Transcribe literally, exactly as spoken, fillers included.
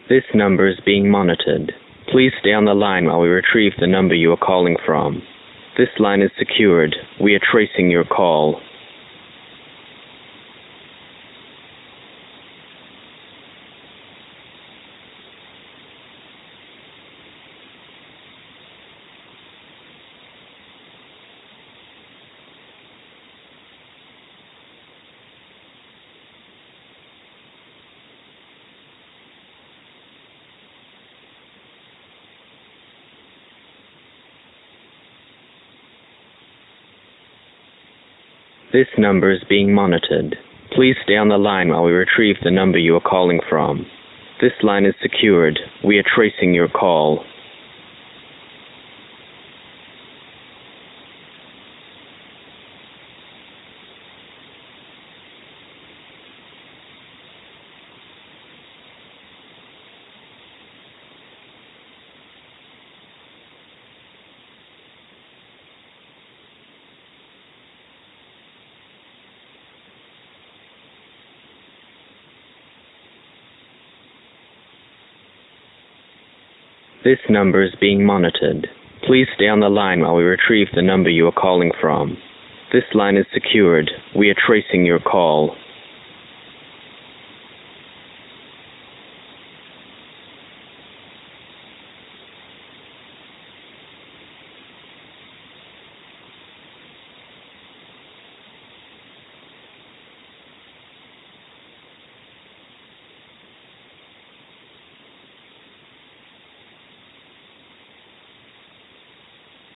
This number is being monitored. Please stay on the line while we retrieve the number you are calling from. This line is secured. We are tracing your call. This number is being monitored. Please stay on the line while we retrieve the number you are calling from. This line is secured. We are tracing your call. This number is being monitored. Please stay on the line while we retrieve the number you are calling from. This line is secured. We are tracing your call.